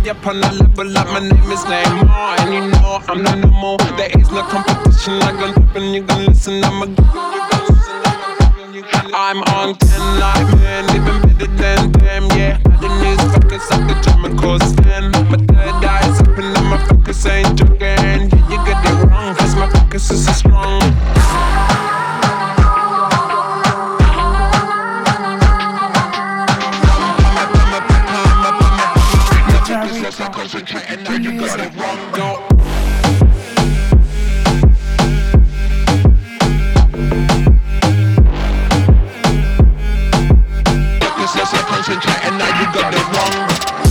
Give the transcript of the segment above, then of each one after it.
up on a level like my name is Neymar. And you know I'm not normal, there is no competition. I gon' tap and you gon' listen, I'm on 10 like man, living better than them, yeah. I didn't use focus like the German course 10. My third eye's open and my focus ain't joking. Yeah, you get it wrong, cause my focus is so strong. Concentrate and now you got it wrong, go. Concentrate and now you got it wrong.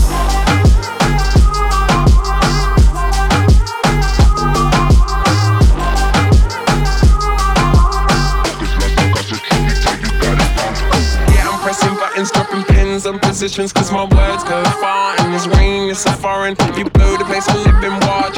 Yeah, I'm pressing buttons, dropping pins on positions, cause my words go far. In this rain, it's so foreign. You blow the place, I live in war.